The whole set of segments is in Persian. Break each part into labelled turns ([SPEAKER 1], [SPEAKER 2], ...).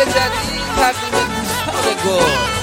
[SPEAKER 1] جدید تقدیم دوستان گل.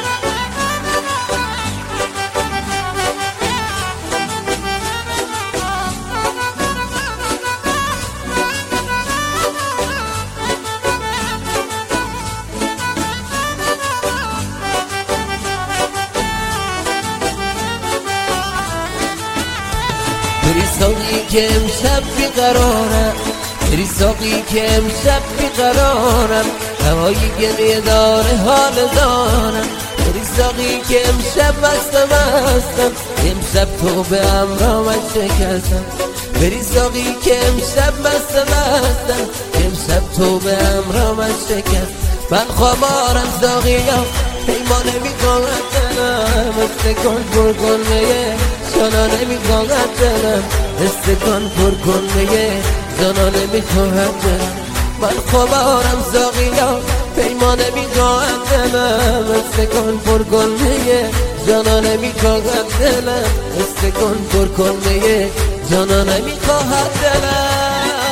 [SPEAKER 1] بری ساقی که امشب بیقرارم، بری ساقی که امشب بیقرارم، هوای گریه داره حال دارم. بری ساقی که امشب مستم، امشب تو به امرامت شکستم. بری ساقی که امشب مستم، امشب تو به امرامت شکست. من خمارم ساقیا پیمان نمیخواهد دلم، استکان پر کن میه جانا نمیخواهد دلم، استکان پر کن میه جانا نمیخواهد دلم. من خمارم ساقیا پیمان نمیخواهد دلم، استکان پر کن میه جانا نمیخواهد دلم، استکان پر کن میه جانا نمیخواهد دلم.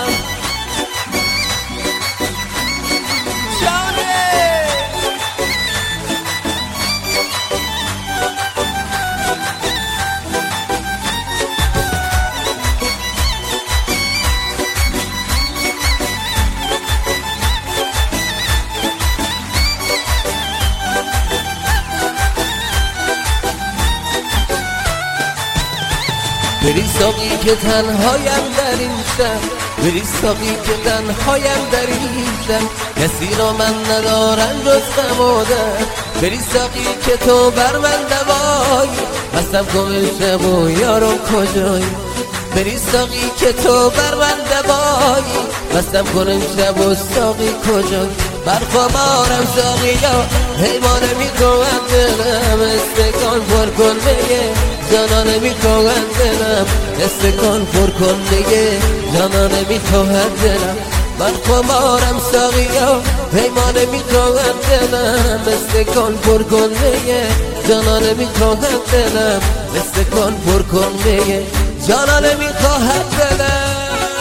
[SPEAKER 1] بری ساقی که تنهایم در این شب، بری ساقی که تنهایم در این شب، کسی را من ندارم جز غم و درد. بری ساقی که تو بر من دوایی، مستم کن شب و یارم کجایی. بری ساقی که تو بر من دوایی، مستم کن شب و ساقی کجایی. بر خمارم ساقیا حیوان نمیخواهد دلم، استکان پر کن میه جانا نمیخواهد دلم، استکان پر کن میه جانا نمیخواهد دلم. من خمارم ساقیا حیوان نمیخواهد دلم، استکان پر کن میه جانا نمیخواهد دلم، استکان پر کن میه جانا نمیخواهد دلم.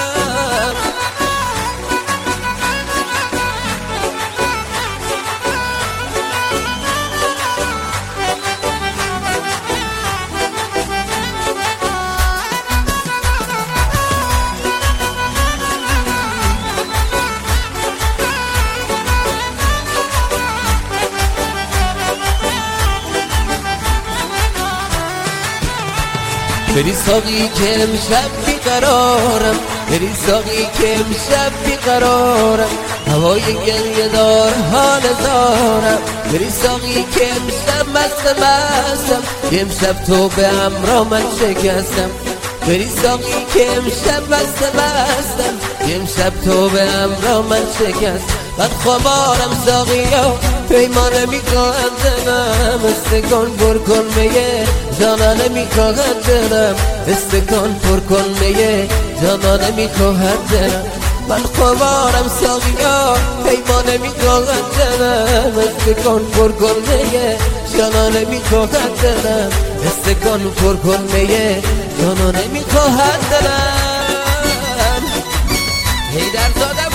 [SPEAKER 1] بری ساقی که امشب بیقرارم، بری ساقی که امشب بیقرارم، هوای گریه دار حال دارم. بری ساقی که امشب مستم، امشب تو به امرامت شکستم. بری ساقی که امشب مستم، امشب تو به امرامت شکست. من خمارم ساقیا پیمان نمیخواهد دلم، استکان پر کن میه جانا نمیخواهد دلم، استکان پر کن میه جانا نمیخواهد دلم. من خمارم ساقیا پیمان نمیخواهد دلم، استکان پر کن میه جانا نمیخواهد دلم، استکان پر کن میه جانا نمیخواهد دلم. هیدرزاده